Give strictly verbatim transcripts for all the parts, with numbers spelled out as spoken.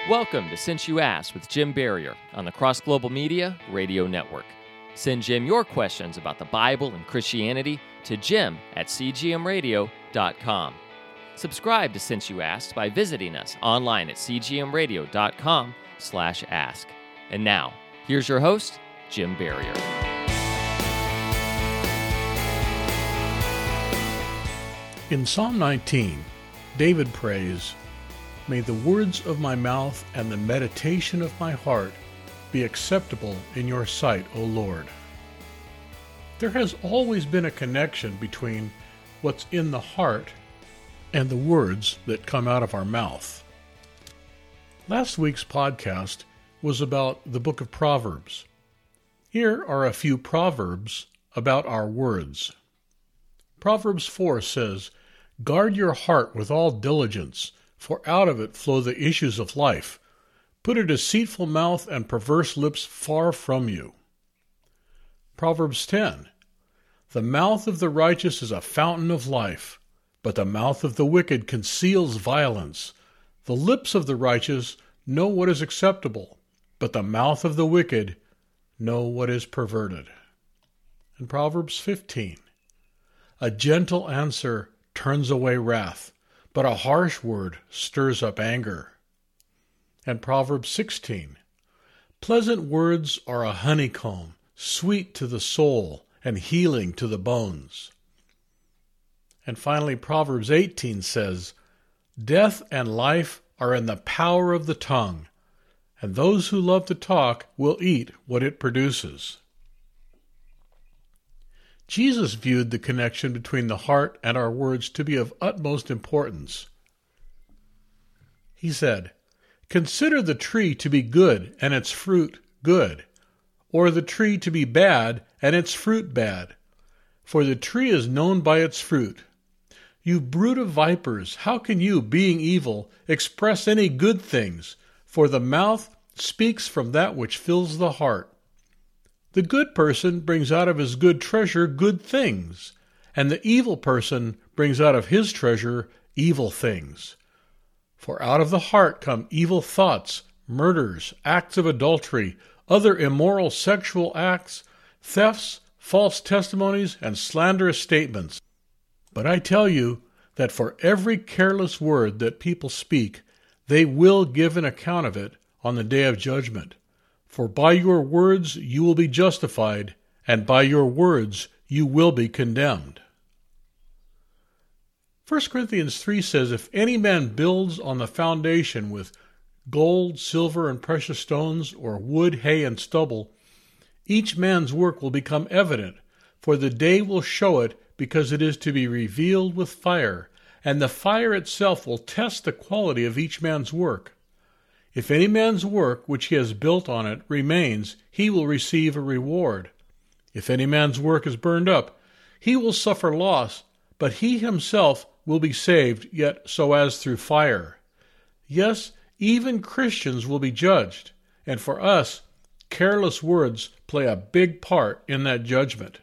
Welcome to Since You Asked with Jim Barrier on the Cross Global Media Radio Network. Send Jim your questions about the Bible and Christianity to jim at c g m radio dot com. Subscribe to Since You Asked by visiting us online at c g m radio dot com slash ask. And now, here's your host, Jim Barrier. In Psalm nineteen, David prays, "May the words of my mouth and the meditation of my heart be acceptable in your sight, O Lord." There has always been a connection between what's in the heart and the words that come out of our mouth. Last week's podcast was about the book of Proverbs. Here are a few proverbs about our words. Proverbs four says, "Guard your heart with all diligence, for out of it flow the issues of life. Put a deceitful mouth and perverse lips far from you." Proverbs ten, "The mouth of the righteous is a fountain of life, but the mouth of the wicked conceals violence. The lips of the righteous know what is acceptable, but the mouth of the wicked know what is perverted." And Proverbs fifteen, "A gentle answer turns away wrath, but a harsh word stirs up anger." And Proverbs sixteen, "Pleasant words are a honeycomb, sweet to the soul and healing to the bones." And finally, Proverbs eighteen says, "Death and life are in the power of the tongue, and those who love to talk will eat what it produces." Jesus viewed the connection between the heart and our words to be of utmost importance. He said, "Consider the tree to be good and its fruit good, or the tree to be bad and its fruit bad. For the tree is known by its fruit. You brood of vipers, how can you, being evil, express any good things? For the mouth speaks from that which fills the heart. The good person brings out of his good treasure good things, and the evil person brings out of his treasure evil things. For out of the heart come evil thoughts, murders, acts of adultery, other immoral sexual acts, thefts, false testimonies, and slanderous statements. But I tell you that for every careless word that people speak, they will give an account of it on the day of judgment. For by your words you will be justified, and by your words you will be condemned." First Corinthians three says, "If any man builds on the foundation with gold, silver, and precious stones, or wood, hay, and stubble, each man's work will become evident, for the day will show it, because it is to be revealed with fire, and the fire itself will test the quality of each man's work. If any man's work which he has built on it remains, he will receive a reward. If any man's work is burned up, he will suffer loss, but he himself will be saved, yet so as through fire." Yes, even Christians will be judged, and for us, careless words play a big part in that judgment.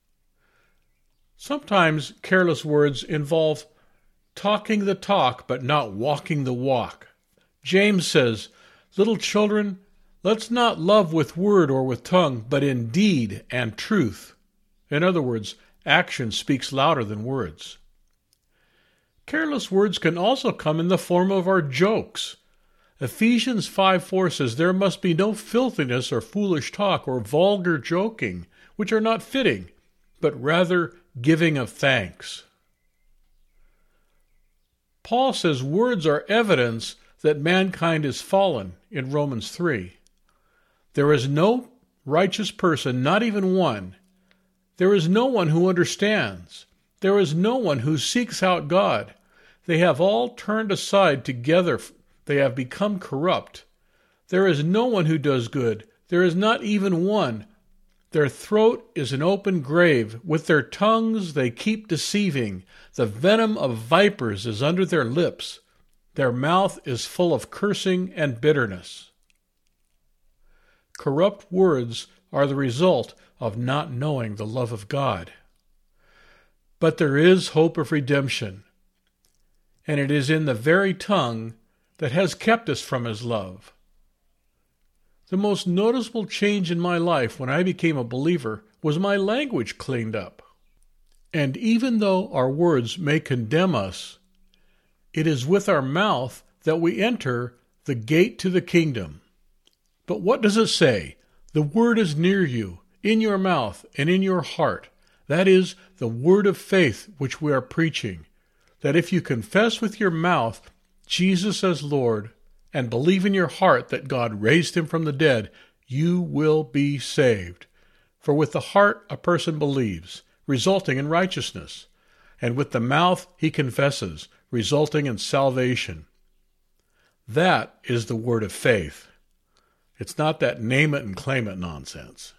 Sometimes careless words involve talking the talk but not walking the walk. James says, "Little children, let's not love with word or with tongue, but in deed and truth." In other words, action speaks louder than words. Careless words can also come in the form of our jokes. Ephesians five four says, "There must be no filthiness or foolish talk or vulgar joking, which are not fitting, but rather giving of thanks." Paul says words are evidence that mankind is fallen in Romans three. There is no righteous person, not even one. There is no one who understands. There is no one who seeks out God. They have all turned aside together. They have become corrupt. There is no one who does good. There is not even one. Their throat is an open grave. With their tongues they keep deceiving. The venom of vipers is under their lips. Their mouth is full of cursing and bitterness. Corrupt words are the result of not knowing the love of God. But there is hope of redemption, and it is in the very tongue that has kept us from his love. The most noticeable change in my life when I became a believer was my language cleaned up. And even though our words may condemn us, it is with our mouth that we enter the gate to the kingdom. But what does it say? The word is near you, in your mouth and in your heart. That is the word of faith which we are preaching. That if you confess with your mouth Jesus as Lord and believe in your heart that God raised him from the dead, you will be saved. For with the heart a person believes, resulting in righteousness, and with the mouth he confesses, resulting in salvation. That is the word of faith. It's not that name it and claim it nonsense.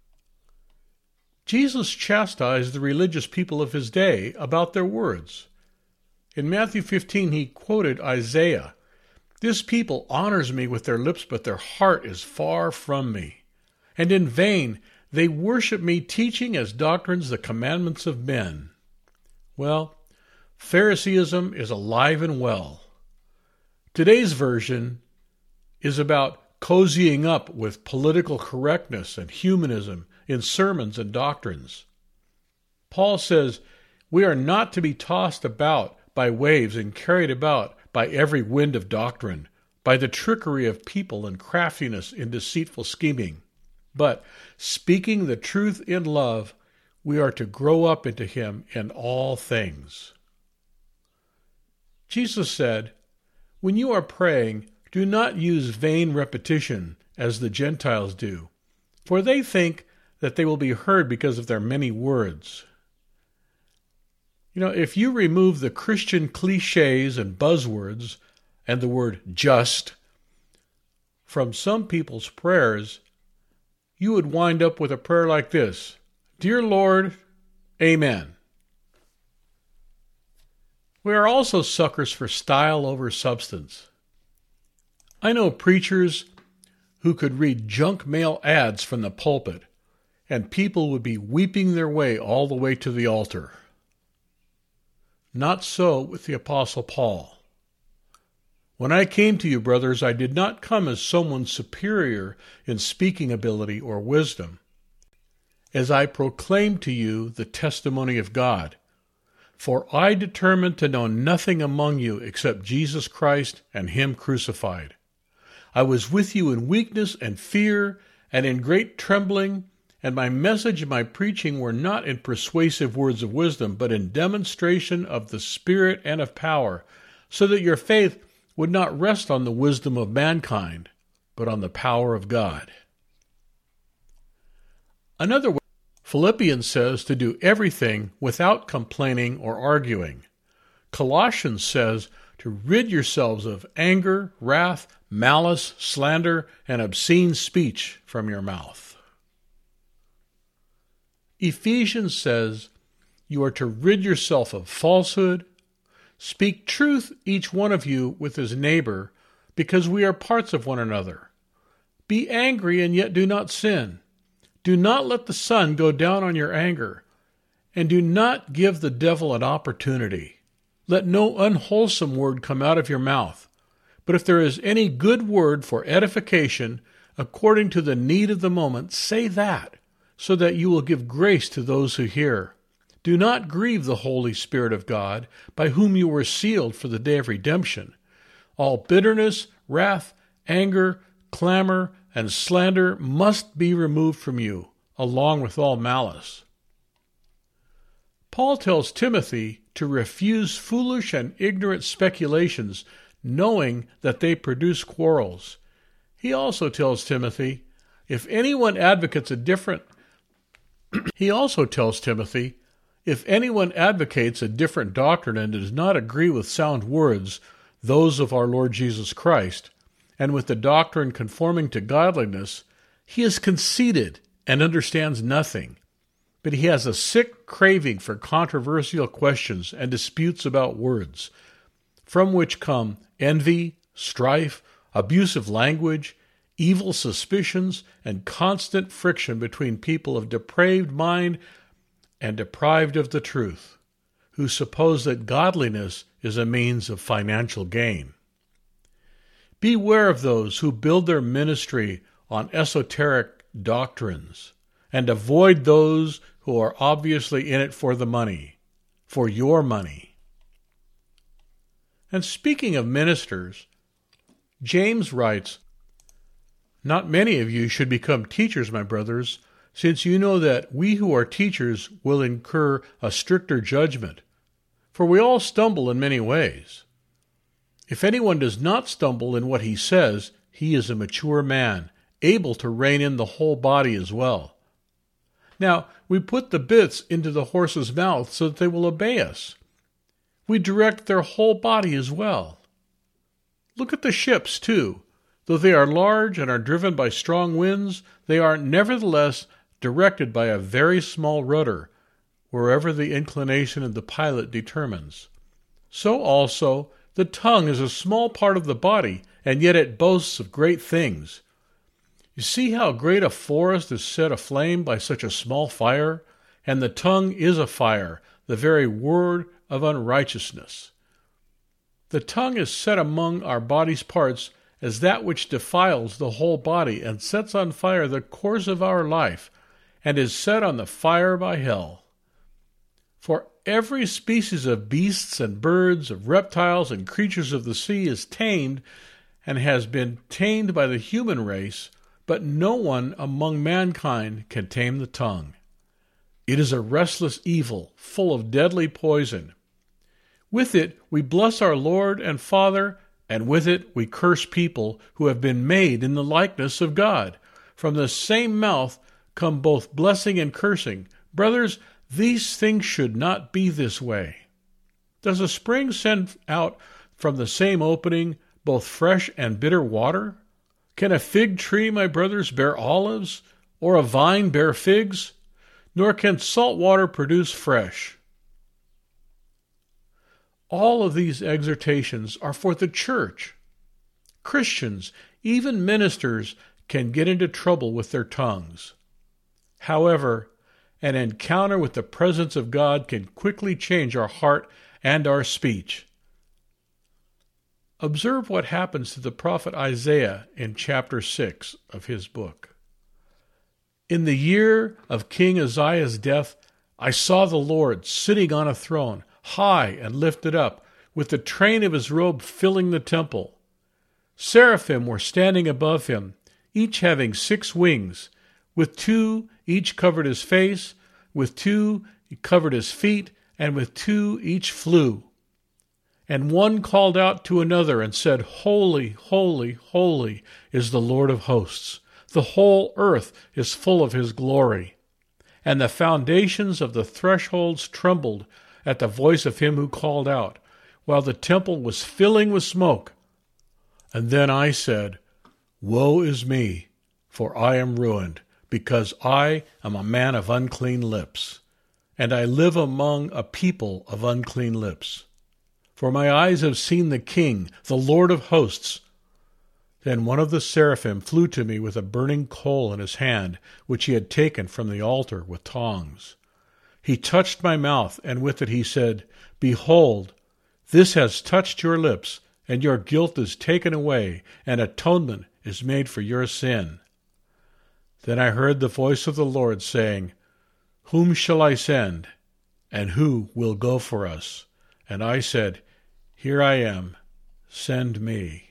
Jesus chastised the religious people of his day about their words. In Matthew fifteen, he quoted Isaiah, "This people honors me with their lips, but their heart is far from me. And in vain they worship me, teaching as doctrines the commandments of men." Well, Phariseeism is alive and well. Today's version is about cozying up with political correctness and humanism in sermons and doctrines. Paul says, we are not to be tossed about by waves and carried about by every wind of doctrine, by the trickery of people and craftiness in deceitful scheming. But, speaking the truth in love, we are to grow up into him in all things. Jesus said, when you are praying, do not use vain repetition as the Gentiles do, for they think that they will be heard because of their many words. You know, if you remove the Christian cliches and buzzwords and the word just from some people's prayers, you would wind up with a prayer like this: Dear Lord, Amen. We are also suckers for style over substance. I know preachers who could read junk mail ads from the pulpit, and people would be weeping their way all the way to the altar. Not so with the Apostle Paul. When I came to you, brothers, I did not come as someone superior in speaking ability or wisdom, as I proclaimed to you the testimony of God. For I determined to know nothing among you except Jesus Christ and him crucified. I was with you in weakness and fear and in great trembling, and my message and my preaching were not in persuasive words of wisdom, but in demonstration of the Spirit and of power, so that your faith would not rest on the wisdom of mankind, but on the power of God. Another way, Philippians says to do everything without complaining or arguing. Colossians says to rid yourselves of anger, wrath, malice, slander, and obscene speech from your mouth. Ephesians says you are to rid yourself of falsehood. Speak truth, each one of you, with his neighbor, because we are parts of one another. Be angry and yet do not sin. Do not let the sun go down on your anger, and do not give the devil an opportunity. Let no unwholesome word come out of your mouth, but if there is any good word for edification, according to the need of the moment, say that, so that you will give grace to those who hear. Do not grieve the Holy Spirit of God, by whom you were sealed for the day of redemption. All bitterness, wrath, anger, clamor, and slander must be removed from you, along with all malice. Paul tells Timothy to refuse foolish and ignorant speculations, knowing that they produce quarrels. He also tells Timothy, if anyone advocates a different He also tells Timothy, if anyone advocates a different doctrine and does not agree with sound words, those of our Lord Jesus Christ, and with the doctrine conforming to godliness, he is conceited and understands nothing. But he has a sick craving for controversial questions and disputes about words, from which come envy, strife, abusive language, evil suspicions, and constant friction between people of depraved mind and deprived of the truth, who suppose that godliness is a means of financial gain. Beware of those who build their ministry on esoteric doctrines, and avoid those who are obviously in it for the money, for your money. And speaking of ministers, James writes, "Not many of you should become teachers, my brothers, since you know that we who are teachers will incur a stricter judgment. For we all stumble in many ways. If anyone does not stumble in what he says, he is a mature man, able to rein in the whole body as well. Now, we put the bits into the horse's mouth so that they will obey us. We direct their whole body as well. Look at the ships, too. Though they are large and are driven by strong winds, they are nevertheless directed by a very small rudder, wherever the inclination of the pilot determines. So also, the tongue is a small part of the body, and yet it boasts of great things. You see how great a forest is set aflame by such a small fire? And the tongue is a fire, the very word of unrighteousness. The tongue is set among our body's parts as that which defiles the whole body and sets on fire the course of our life, and is set on the fire by hell. For every species of beasts and birds, of reptiles and creatures of the sea is tamed, and has been tamed by the human race, but no one among mankind can tame the tongue. It is a restless evil, full of deadly poison. With it we bless our Lord and Father, and with it we curse people who have been made in the likeness of God. From the same mouth come both blessing and cursing. Brothers, these things should not be this way. Does a spring send out from the same opening both fresh and bitter water? Can a fig tree, my brothers, bear olives, or a vine bear figs? Nor can salt water produce fresh. All of these exhortations are for the church. Christians, even ministers, can get into trouble with their tongues. However, an encounter with the presence of God can quickly change our heart and our speech. Observe what happens to the prophet Isaiah in chapter six of his book. In the year of King Uzziah's death, I saw the Lord sitting on a throne, high and lifted up, with the train of his robe filling the temple. Seraphim were standing above him, each having six wings. With two each covered his face, with two he covered his feet, and with two each flew. And one called out to another and said, Holy, holy, holy is the Lord of hosts. The whole earth is full of his glory. And the foundations of the thresholds trembled at the voice of him who called out, while the temple was filling with smoke. And then I said, Woe is me, for I am ruined, because I am a man of unclean lips, and I live among a people of unclean lips. For my eyes have seen the King, the Lord of hosts. Then one of the seraphim flew to me with a burning coal in his hand, which he had taken from the altar with tongs. He touched my mouth, and with it he said, Behold, this has touched your lips, and your guilt is taken away, and atonement is made for your sin. Then I heard the voice of the Lord saying, Whom shall I send, and who will go for us? And I said, Here I am, send me.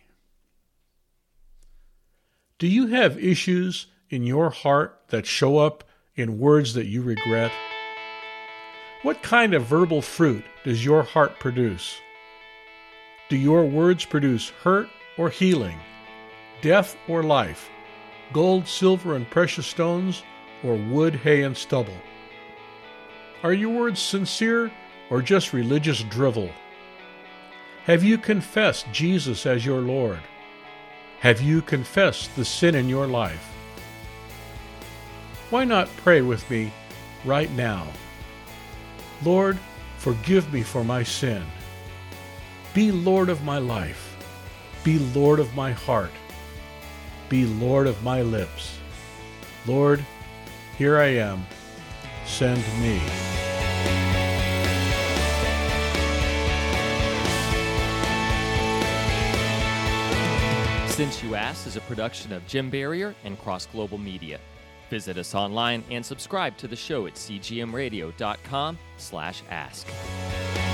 Do you have issues in your heart that show up in words that you regret? What kind of verbal fruit does your heart produce? Do your words produce hurt or healing, death or life, gold, silver, and precious stones, or wood, hay, and stubble? Are your words sincere or just religious drivel? Have you confessed Jesus as your Lord? Have you confessed the sin in your life? Why not pray with me right now? Lord, forgive me for my sin. Be Lord of my life. Be Lord of my heart. Be Lord of my lips. Lord, here I am. Send me. Since You Asked is a production of Jim Barrier and Cross Global Media. Visit us online and subscribe to the show at c g m radio dot com slash ask.